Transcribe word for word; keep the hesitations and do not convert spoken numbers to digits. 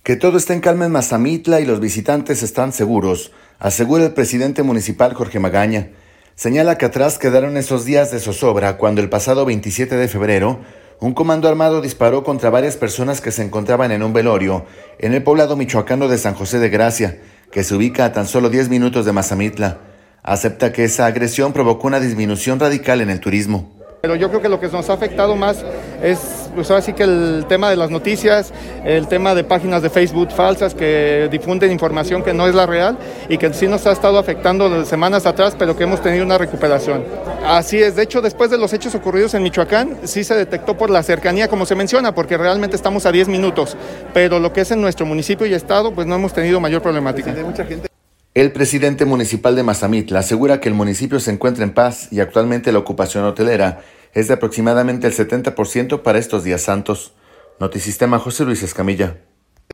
Que todo está en calma en Mazamitla y los visitantes están seguros, asegura el presidente municipal Jorge Magaña. Señala que atrás quedaron esos días de zozobra cuando el pasado veintisiete de febrero, un comando armado disparó contra varias personas que se encontraban en un velorio en el poblado michoacano de San José de Gracia, que se ubica a tan solo diez minutos de Mazamitla. Acepta que esa agresión provocó una disminución radical en el turismo. Pero yo creo que lo que nos ha afectado más es, pues ahora sí que el tema de las noticias, el tema de páginas de Facebook falsas que difunden información que no es la real y que sí nos ha estado afectando semanas atrás, pero que hemos tenido una recuperación. Así es, de hecho, después de los hechos ocurridos en Michoacán, sí se detectó por la cercanía, como se menciona, porque realmente estamos a diez minutos, pero lo que es en nuestro municipio y estado, pues no hemos tenido mayor problemática. El presidente municipal de Mazamitla asegura que el municipio se encuentra en paz y actualmente la ocupación hotelera es de aproximadamente el setenta por ciento para estos días santos. Notisistema, José Luis Escamilla.